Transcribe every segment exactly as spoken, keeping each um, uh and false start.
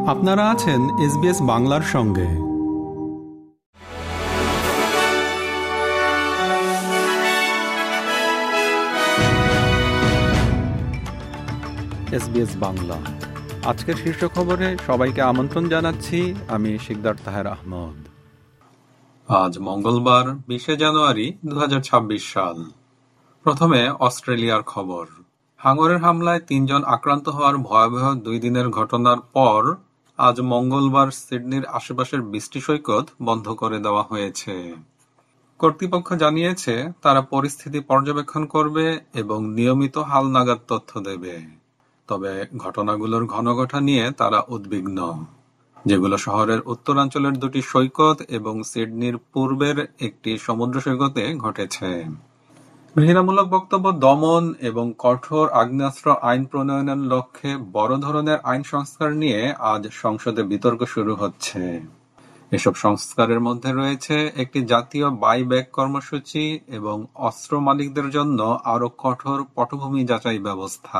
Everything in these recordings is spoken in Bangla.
আপনারা আছেন এসবিএস বাংলার সঙ্গে। এসবিএস বাংলা আজকের শীর্ষ খবরে সবাইকে আমন্ত্রণ জানাচ্ছি। আমি শিকদার তাহের আহমদ। আজ মঙ্গলবার বিশে জানুয়ারি দু হাজার ছাব্বিশ সাল। প্রথমে অস্ট্রেলিয়ার খবর। হাঙরের হামলায় তিনজন আক্রান্ত হওয়ার ভয়াবহ দুই দিনের ঘটনার পর আজ মঙ্গলবার সিডনির আশেপাশের বৃষ্টি সৈকত বন্ধ করে দেওয়া হয়েছে। কর্তৃপক্ষ জানিয়েছে তারা পরিস্থিতি পর্যবেক্ষণ করবে এবং নিয়মিত হালনাগাদ তথ্য দেবে। তবে ঘটনাগুলোর ঘনঘটা নিয়ে তারা উদ্বিগ্ন, যেগুলো শহরের উত্তরাঞ্চলের দুটি সৈকত এবং সিডনির পূর্বের একটি সমুদ্র সৈকতে ঘটেছে। ঘৃণামূলক বক্তব্য দমন এবং কঠোর আগ্নেয়াস্ত্র আইন প্রণয়নের লক্ষ্যে বড় ধরনের আইন সংস্কার নিয়ে আজ সংসদে বিতর্ক শুরু হচ্ছে। এসব সংস্কারের মধ্যে রয়েছে একটি জাতীয় বাইব্যাক কর্মসূচি এবং অস্ত্র মালিকদের জন্য আরও কঠোর পটভূমি যাচাই ব্যবস্থা।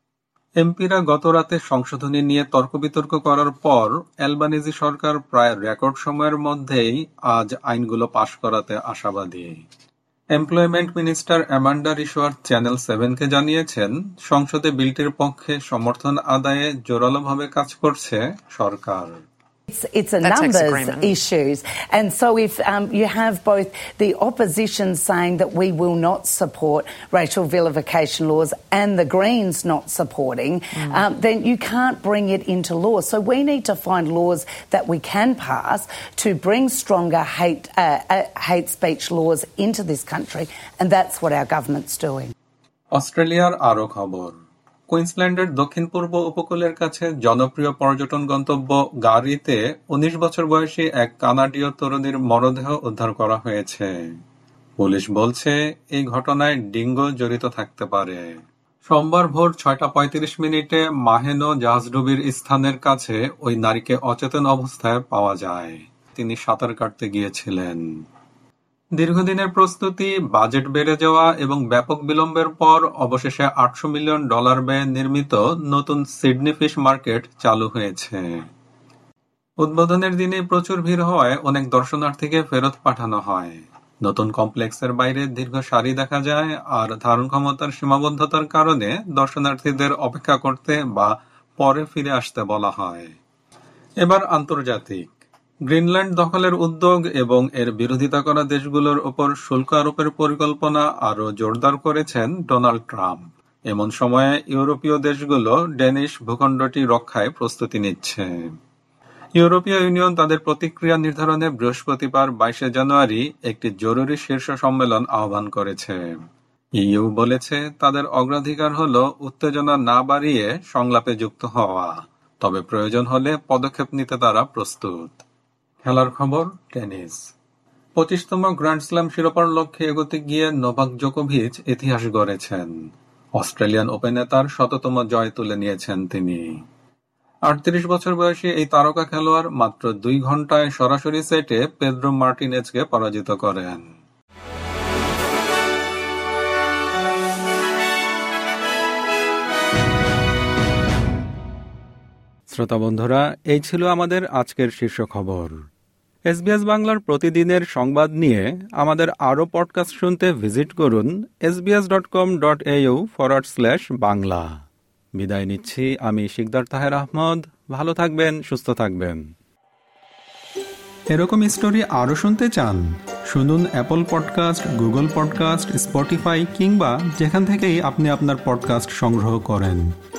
এমপিরা গতরাতে সংশোধনী নিয়ে তর্ক-বিতর্ক করার পর অ্যালবানিজি সরকার প্রায় রেকর্ড সময়ের মধ্যেই আজ আইনগুলো পাশ করাতে আশাবাদী। Employment minister Amanda Rishworth channel সেভেনকে জানিয়েছেন, সংসদে বিলটির পক্ষে সমর্থন আদায়ে জোরালোভাবে কাজ করছে সরকার। It's, it's a That's numbers issues. And so if um, you have both the opposition saying that we will not support racial vilification laws and the Greens not supporting, mm. um, then you can't bring it into law. So we need to find laws that we can pass to bring stronger hate, uh, uh, hate speech laws into this country. And that's what our government's doing. অস্ট্রেলিয়ার আরো খবর। কুইন্সল্যান্ডের দক্ষিণ পূর্ব উপকূলের কাছে জনপ্রিয় পর্যটন গন্তব্য গারিতে উনিশ বছর বয়সী এক কানাডীয় তরুণীর মরদেহ উদ্ধার করা হয়েছে। পুলিশ বলছে এই ঘটনায় ডিঙ্গো জড়িত থাকতে পারে। সোমবার ভোর ছয়টা পঁয়ত্রিশ মিনিটে মাহেনো জাহাজডুবির স্থানের কাছে ওই নারীকে অচেতন অবস্থায় পাওয়া যায়। তিনি সাঁতার কাটতে গিয়েছিলেন। দীর্ঘদিনের প্রস্তুতি, বাজেট বেড়ে যাওয়া এবং ব্যাপক বিলম্বের পর অবশেষে আটশো মিলিয়ন ডলার ব্যয়ে নির্মিত নতুন সিডনি ফিশ মার্কেট চালু হয়েছে। উদ্বোধনের দিনে প্রচুর ভিড় হওয়ায় অনেক দর্শনার্থীকে ফেরত পাঠানো হয়। নতুন কমপ্লেক্সের বাইরে দীর্ঘ সারি দেখা যায়, আর ধারণ ক্ষমতার সীমাবদ্ধতার কারণে দর্শনার্থীদের অপেক্ষা করতে বা পরে ফিরে আসতে বলা হয়। এবার আন্তর্জাতিক। গ্রিনল্যান্ড দখলের উদ্যোগ এবং এর বিরোধিতা করা দেশগুলোর ওপর শুল্ক আরোপের পরিকল্পনা আরও জোরদার করেছেন ডোনাল্ড ট্রাম্প। এমন সময়ে ইউরোপীয় দেশগুলো ডেনিশ ভূখণ্ডটি রক্ষায় প্রস্তুতি নিচ্ছে। ইউরোপীয় ইউনিয়ন তাদের প্রতিক্রিয়া নির্ধারণে বৃহস্পতিবার বাইশে জানুয়ারি একটি জরুরি শীর্ষ সম্মেলন আহ্বান করেছে। ইইউ বলেছে তাদের অগ্রাধিকার হল উত্তেজনা না বাড়িয়ে সংলাপে যুক্ত হওয়া, তবে প্রয়োজন হলে পদক্ষেপ নিতে তারা প্রস্তুত। খেলার খবর। টেনিস। পঁচিশতম গ্র্যান্ড স্ল্যাম শিরোপার লক্ষ্যে এগোতে গিয়ে নোভাক জোকোভিচ ইতিহাস গড়েছেন। অস্ট্রেলিয়ান ওপেনে তার শততম জয় তুলে নিয়েছেন তিনি। আটত্রিশ বছর বয়সী এই তারকা খেলোয়াড় মাত্র দুই ঘন্টায় সরাসরি সেটে পেদ্রো মার্টিনেজকে পরাজিত করেন। শ্রোতা বন্ধুরা, এই ছিল আমাদের আজকের শীর্ষ খবর। এসবিএস বাংলার প্রতিদিনের সংবাদ নিয়ে আমাদের আরও পডকাস্ট শুনতে ভিজিট করুন SBS dot com dot au forward slash Bangla. বিদায় নিচ্ছি আমি শিকদার তাহের আহমদ। ভালো থাকবেন, সুস্থ থাকবেন। এরকম স্টোরি আরও শুনতে চান? শুনুন Apple podcast, Google podcast, Spotify কিংবা যেখান থেকেই আপনি আপনার পডকাস্ট সংগ্রহ করেন।